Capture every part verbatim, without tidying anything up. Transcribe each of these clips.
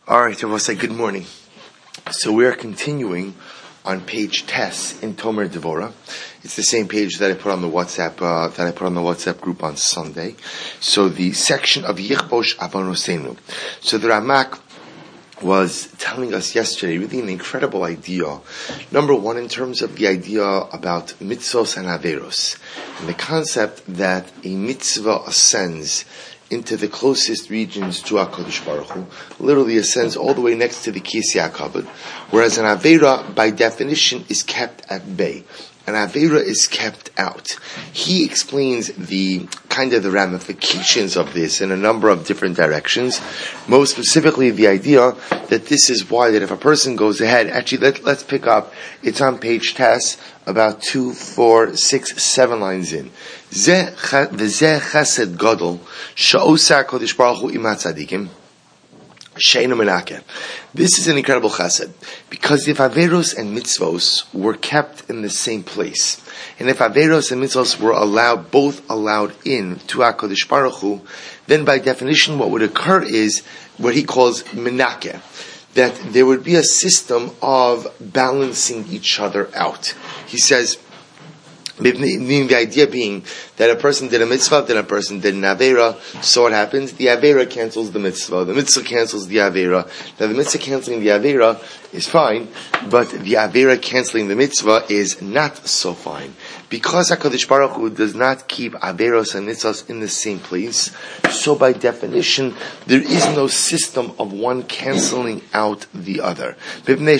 All right, I will say good morning. So we are continuing on page Tes in Tomer Devora. It's the same page that I put on the WhatsApp uh, that I put on the WhatsApp group on Sunday. So the section of Yichbosh Avonosenu. So the Ramak was telling us yesterday really an incredible idea. Number one, in terms of the idea about mitzvos and averos, and the concept that a mitzvah ascends into the closest regions to HaKadosh Baruch Hu, literally ascends all the way next to the Kisei HaKavod, whereas an Aveira, by definition, is kept at bay. An Aveira is kept out. He explains the kind of the ramifications of this in a number of different directions. Most specifically, the idea that this is why that if a person goes ahead, actually let, let's pick up, it's on page Tes, about two, four, six, seven lines in. V'zeh chesed gadol sha'osa HaKadosh Baruch Hu imat tzadikim. This is an incredible chesed, because if Averos and Mitzvos were kept in the same place, and if Averos and Mitzvos were allowed, both allowed in to HaKadosh Baruch Hu, then by definition what would occur is what he calls menakeh, that there would be a system of balancing each other out. He says, the idea being that a person did a mitzvah, then a person did an avera. So what happens? The avera cancels the mitzvah. The mitzvah cancels the avera. Now the mitzvah canceling the avera is fine, but the avera canceling the mitzvah is not so fine. Because HaKadosh Baruch Hu does not keep averos and mitzvahs in the same place, so by definition, there is no system of one canceling out the other. Well,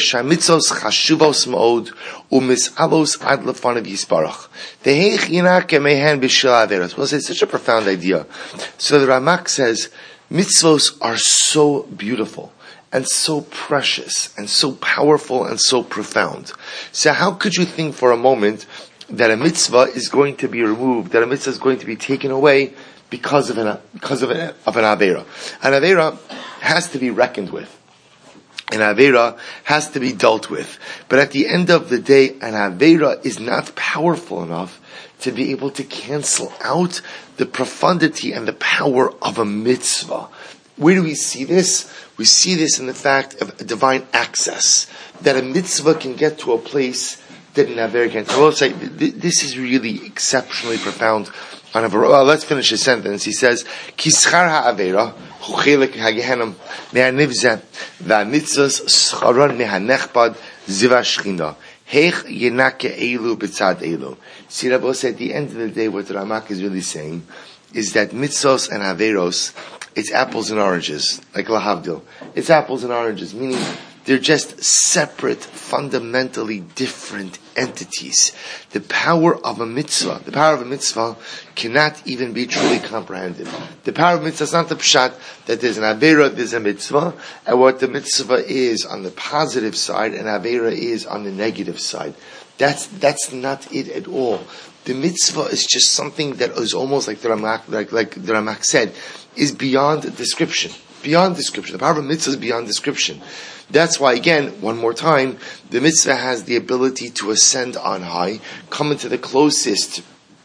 it's such a profound idea. So the Ramak says, mitzvos are so beautiful and so precious and so powerful and so profound. So how could you think for a moment that a mitzvah is going to be removed, that a mitzvah is going to be taken away because of an because of an, of an avera? An avera has to be reckoned with. An avera has to be dealt with. But at the end of the day, an avera is not powerful enough to be able to cancel out the profundity and the power of a mitzvah. Where do we see this? We see this in the fact of divine access, that a mitzvah can get to a place that an avera can't. I will say, this is really exceptionally profound. On a, well, let's finish his sentence. He says, Ki schar ha'avera hu chelik ha'gehenim me'anivzeh va'mitzvahs scharon me'hanechbad ziva shchina heich yenake eilu b'tzad eilu. See, Rabbi said, at the end of the day, what the Ramak is really saying is that mitzvos and averos, it's apples and oranges, like lahavdil. It's apples and oranges, meaning they're just separate, fundamentally different entities. The power of a mitzvah, the power of a mitzvah cannot even be truly comprehended. The power of a mitzvah is not the pshat that there's an avera, there's a mitzvah, and what the mitzvah is on the positive side, and avera is on the negative side. That's that's not it at all. The mitzvah is just something that is almost like the Ramak, like, like the Ramak said, is beyond description. Beyond description. The power of a mitzvah is beyond description. That's why, again, one more time, the mitzvah has the ability to ascend on high, come into the closest,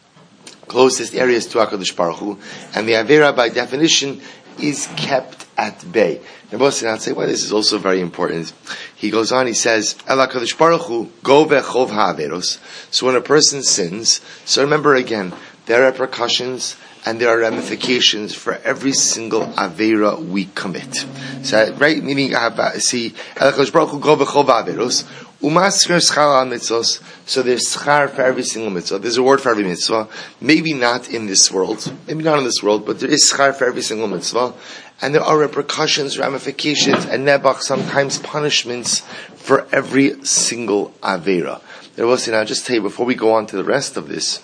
closest areas to HaKadosh Baruch Hu, and the avera, by definition, is kept at bay. Now, both I'll say, well, this is also very important. He goes on, he says, El HaKadosh Baruch Hu, go vechov ha'averos. So when a person sins, so remember again, there are repercussions and there are ramifications for every single avera we commit. So, right, meaning, uh, see, El HaKadosh Baruch Hu, go vechov ha'averos. Umasker schar al mitzvos. So there's schar for every single mitzvah. There's a word for every mitzvah. Maybe not in this world. Maybe not in this world, but there is schar for every single mitzvah. And there are repercussions, ramifications, and nebach, sometimes punishments for every single avera. There was, and I'll just tell you before we go on to the rest of this,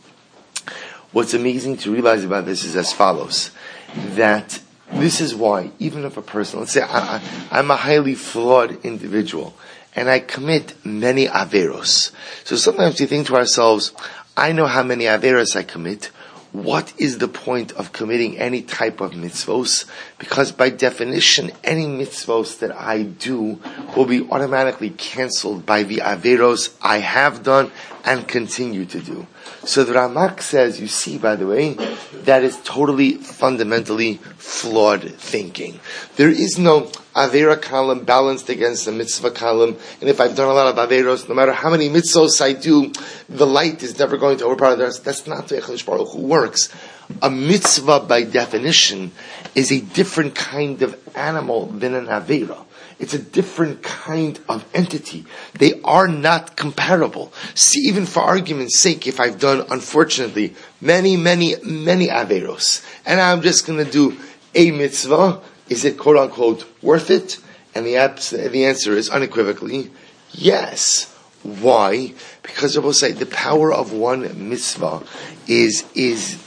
what's amazing to realize about this is as follows, that this is why, even if a person, let's say I, I, I'm a highly flawed individual, and I commit many averos. So sometimes we think to ourselves, I know how many averos I commit. What is the point of committing any type of mitzvos? Because by definition, any mitzvos that I do will be automatically cancelled by the averos I have done and continue to do. So the Ramak says, you see, by the way, that is totally, fundamentally flawed thinking. There is no Avera column balanced against a mitzvah column, and if I've done a lot of Averos, no matter how many mitzvahs I do, the light is never going to overpower the rest. That's not the way HaKadosh Baruch Hu works. A mitzvah, by definition, is a different kind of animal than an Avera. It's a different kind of entity. They are not comparable. See, even for argument's sake, if I've done, unfortunately, many, many, many Averos, and I'm just going to do a mitzvah, is it quote unquote worth it? And the, abs- the answer is unequivocally yes. Why? Because I will say the power of one mitzvah is is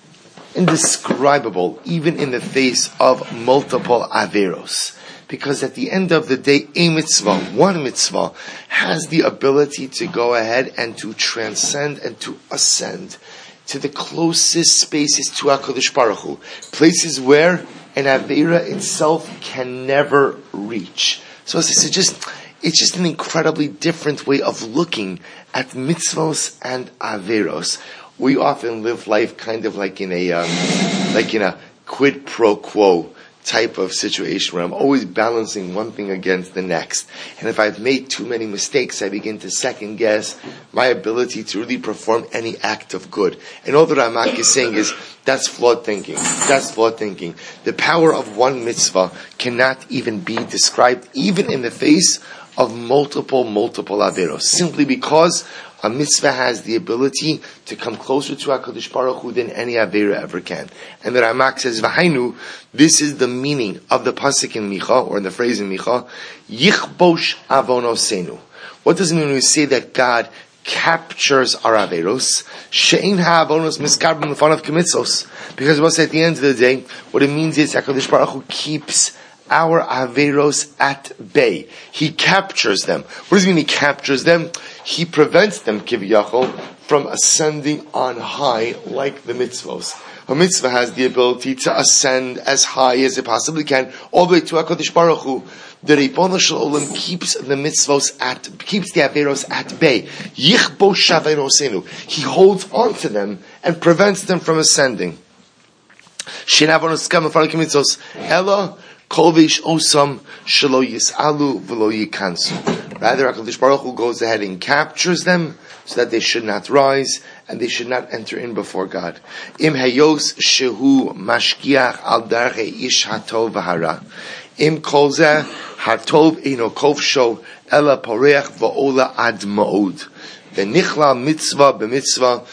indescribable, even in the face of multiple Averos. Because at the end of the day, a mitzvah, one mitzvah, has the ability to go ahead and to transcend and to ascend to the closest spaces to HaKadosh Baruch Hu, places where an Avera itself can never reach. So it's just, it's just an incredibly different way of looking at mitzvos and Averos. We often live life kind of like in a, um, like in a quid pro quo type of situation where I'm always balancing one thing against the next. And if I've made too many mistakes, I begin to second guess my ability to really perform any act of good. And all that Ramak is saying is, that's flawed thinking. That's flawed thinking. The power of one mitzvah cannot even be described, even in the face of multiple, multiple Averos, simply because a mitzvah has the ability to come closer to HaKadosh Baruch Hu than any Avera ever can. And the Ramak says, V'hainu, this is the meaning of the pasuk in Micha, or the phrase in Micha, Yichbosh avonosenu. What does it mean when we say that God captures our Averos? She'ein ha'avonos miskarbim l'fanav k'mitzvos. Because we'll say at the end of the day, what it means is HaKadosh Baruch Hu keeps our Averos at bay. He captures them. What does it mean he captures them? He prevents them, kiviyachol, from ascending on high like the mitzvos. A mitzvah has the ability to ascend as high as it possibly can, all the way to HaKadosh Baruch Hu. The Ribono Shel Olam keeps the mitzvos at, keeps the Averos at bay. Yichbosh avenosenu. He holds on to them and prevents them from ascending. Shein avonos kam l'fanav k'mitzvos. Ella Kolvish osam shelo yisalu v'lo yikansu. Rather, HaKadosh Baruch Hu goes ahead and captures them so that they should not rise and they should not enter in before God. Im hayos shehu mashkiach al darchei ish hatov v'hara. Im kol zeh hatov eino kovsho ela poreach v'ola ad ma'od. V'nichla mitzvah b'mitzvah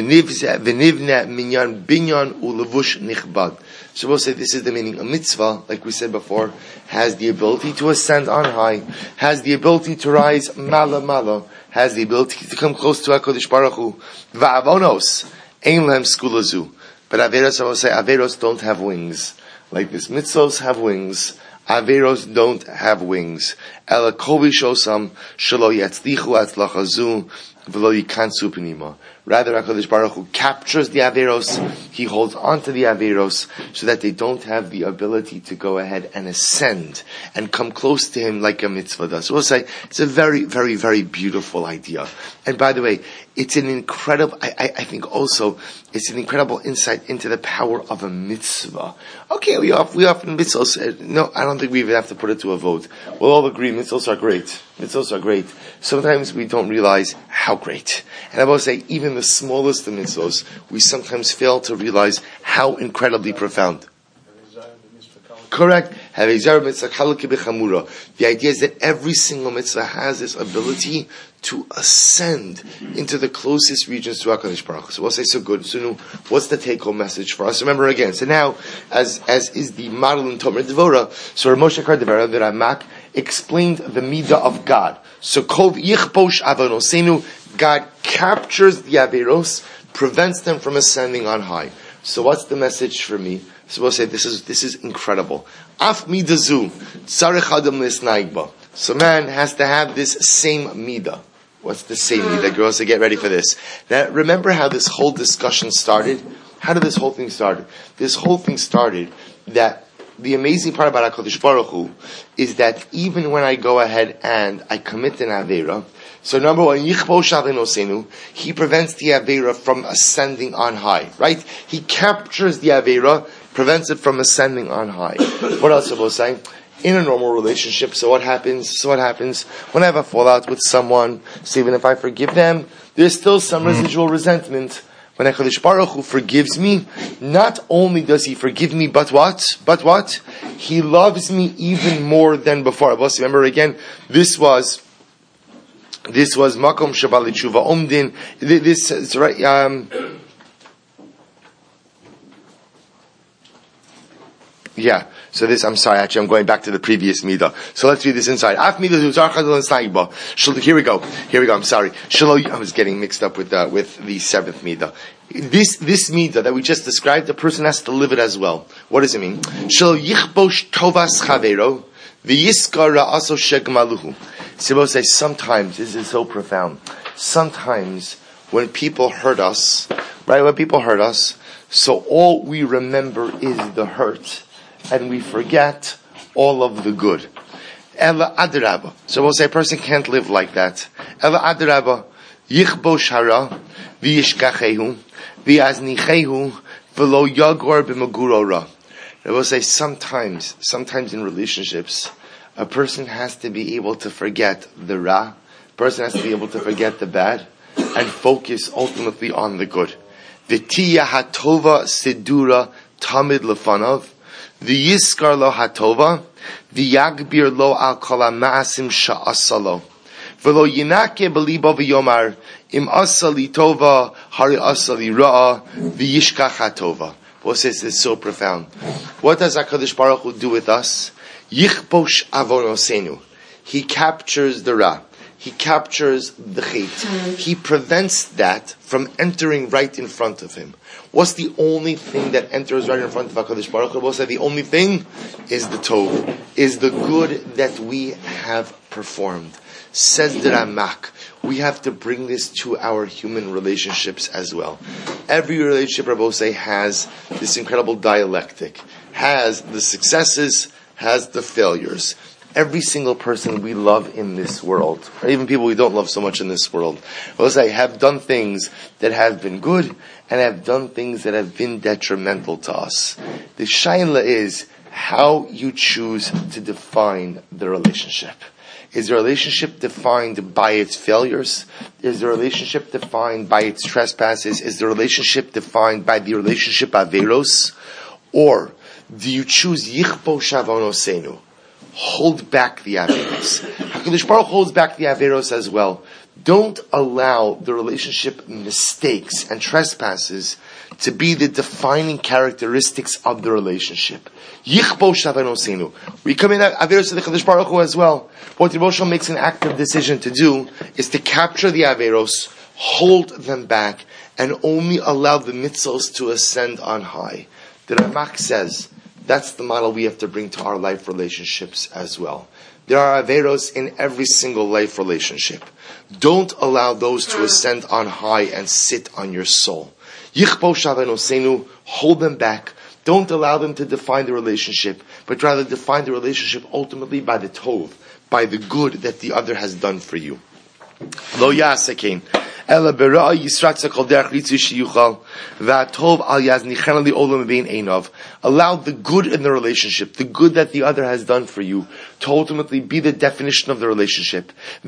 v'nivne minyan binyan ulevush nichbad. So we'll say this is the meaning. A mitzvah, like we said before, has the ability to ascend on high, has the ability to rise mala mala, has the ability to come close to HaKadosh Baruch Hu. Va'avonos, ein lehem skulazu. But Averos, I will say, Averos don't have wings. Like this, mitzvos have wings. Averos don't have wings. Ela kol v'shosam shelo yatzlichu atzlachazu v'lo yikansu p'nima. Rather, HaKadosh Baruch Hu captures the Averos, He holds on to the Averos, so that they don't have the ability to go ahead and ascend, and come close to Him like a mitzvah does. So we'll say, it's a very, very, very beautiful idea. And by the way, it's an incredible, I, I, I think also, it's an incredible insight into the power of a mitzvah. Okay, we often, we often mitzvahs, no, I don't think we even have to put it to a vote. We'll all agree, mitzvahs are great. Mitzvahs are great. Sometimes we don't realize how great. And I will say, even the smallest of mitzvahs, we sometimes fail to realize how incredibly profound. Correct. The idea is that every single mitzvah has this ability to ascend into the closest regions to HaKadosh Baruch Hu. So we'll say, so good. So now, what's the take-home message for us? Remember again, so now, as as is the model in Tomer Devora, so Moshe Kardevera, the Ramak, explained the midah of God. So kol yichbosh avonosenu, God captures the Averos, prevents them from ascending on high. So what's the message for me? So we'll say, this is this is incredible. Af midazu, tzarech adam lisnaigba. So man has to have this same midah. What's the same midah? Girls, so get ready for this. Now, remember how this whole discussion started? How did this whole thing start? This whole thing started that the amazing part about HaKadosh Baruch Hu is that even when I go ahead and I commit an Aveira, So number one, Yichbo Shavinosenu, he prevents the Avera from ascending on high, right? He captures the Avera, prevents it from ascending on high. What else will I say? In a normal relationship, so what happens? So what happens when I have a fallout with someone? So even if I forgive them, there's still some residual resentment. When HaKadosh Baruch Hu forgives me, not only does He forgive me, but what? But what? He loves me even more than before. Remember again, this was this was Makom Shabbat Tshuva Omdin. This is right. Um, yeah. So this, I'm sorry, actually, I'm going back to the previous midah. So let's read this inside. Af midah zuzar chadol and snaiba. Here we go. Here we go. I'm sorry. Shalo, I was getting mixed up with uh, with the seventh midah. This this midah that we just described, the person has to live it as well. What does it mean? Shalo yichbosh tovas chavero v'yiskar ra'aso shegmaluhu. Sibbo says sometimes, this is so profound. Sometimes when people hurt us, right? When people hurt us, so all we remember is the hurt. And we forget all of the good. Ela adraba. So we'll say a person can't live like that. Ela adraba. Yichbo shara. V'yishkachehu. V'yaznichehu. V'lo yagor b'magurora. We'll say sometimes, sometimes in relationships, a person has to be able to forget the ra. A person has to be able to forget the bad. And focus ultimately on the good. V'tiya hatova sidura tamid lefanav. The yiskar lo hatova, the yagbir lo al kol ha'ma'asim sha'asalo. V'lo yinake belibo v'yomar, im asali tova, hari asali ra'a, v'yishkach hatova. What says is so profound. What does HaKadosh Baruch Hu do with us? Yichbosh avonosenu. He captures the ra. He captures the chait. He prevents that from entering right in front of him. What's the only thing that enters right in front of HaKadosh Baruch Hu? We'll say the only thing is the tov, is the good that we have performed. Says the Ramak, we have to bring this to our human relationships as well. Every relationship, Rabbi say, has this incredible dialectic, has the successes, has the failures. Every single person we love in this world, or even people we don't love so much in this world, will say, have done things that have been good and have done things that have been detrimental to us. The shaila is how you choose to define the relationship. Is the relationship defined by its failures? Is the relationship defined by its trespasses? Is the relationship defined by the relationship averos? Or do you choose yichbo shavonosenu? Hold back the Averos. HaKadosh Baruch holds back the Averos as well. Don't allow the relationship mistakes and trespasses to be the defining characteristics of the relationship. Yichbo shavenosenu. We come in Averos to the HaKadosh Baruch Hu as well. What Rebbe Shlomo makes an active decision to do is to capture the Averos, hold them back, and only allow the mitzvos to ascend on high. The Ramak says, that's the model we have to bring to our life relationships as well. There are averos in every single life relationship. Don't allow those to ascend on high and sit on your soul. Yichbo shavenosenu, hold them back. Don't allow them to define the relationship, but rather define the relationship ultimately by the tov, by the good that the other has done for you. Lo yasekein. Allow the good in the relationship, the good that the other has done for you, to ultimately be the definition of the relationship. So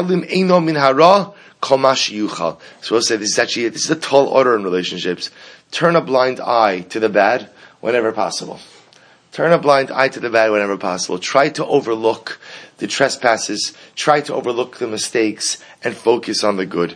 we'll say this is actually this is a tall order in relationships. Turn a blind eye to the bad whenever possible. Turn a blind eye to the bad whenever possible. Try to overlook the trespasses. Try to overlook the mistakes and focus on the good.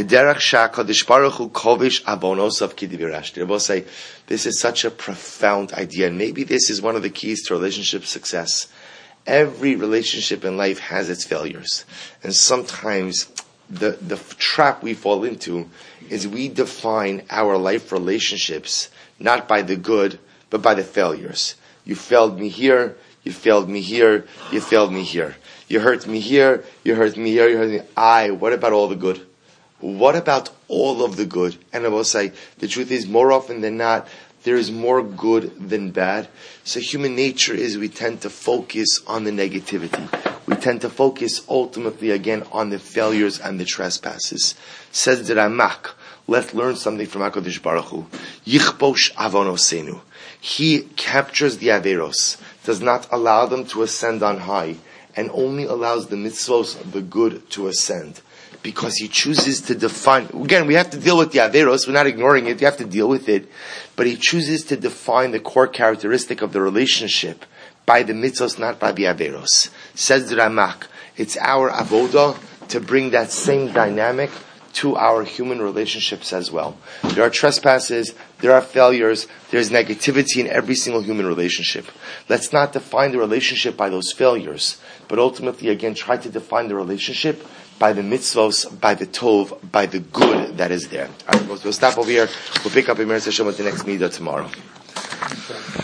We'll say, this is such a profound idea, and maybe this is one of the keys to relationship success. Every relationship in life has its failures. And sometimes the, the trap we fall into is we define our life relationships not by the good, but by the failures. You failed me here, you failed me here, you failed me here. You hurt me here, you hurt me here, you hurt me. I, what about all the good? What about all of the good? And I will say, the truth is, more often than not, there is more good than bad. So human nature is we tend to focus on the negativity. we tend to focus ultimately again on the failures and the trespasses. Says the Ramak, let's learn something from HaKadosh Baruch Hu. Yichbosh avonosenu. He captures the averos, does not allow them to ascend on high, and only allows the mitzvos, the good, to ascend. Because he chooses to define, again, we have to deal with the averos, we're not ignoring it, you have to deal with it, but he chooses to define the core characteristic of the relationship by the mitzvos, not by the averos. Says the Ramak, it's our avodah to bring that same dynamic to our human relationships as well. There are trespasses, there are failures, there's negativity in every single human relationship. Let's not define the relationship by those failures, but ultimately, again, try to define the relationship by the mitzvos, by the tov, by the good that is there. All right, we'll stop over here. We'll pick up in Meretz Hashem with the next midah tomorrow.